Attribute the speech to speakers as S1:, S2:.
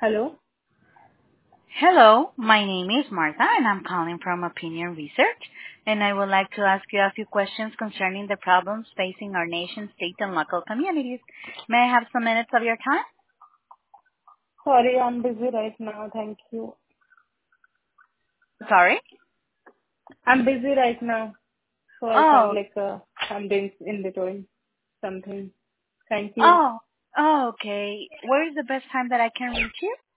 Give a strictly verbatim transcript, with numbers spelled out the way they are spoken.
S1: Hello.
S2: Hello, my name is Martha, and I'm calling from Opinion Research, and I would like to ask you a few questions concerning the problems facing our nation, state, and local communities. May I have some minutes of your time?
S1: Sorry, I'm busy right now. Thank you.
S2: Sorry?
S1: I'm busy right now, so I can't
S2: Oh,
S1: like uh, I'm doing in between something. Thank you.
S2: oh, oh, okay. Where is the best time that I can reach you?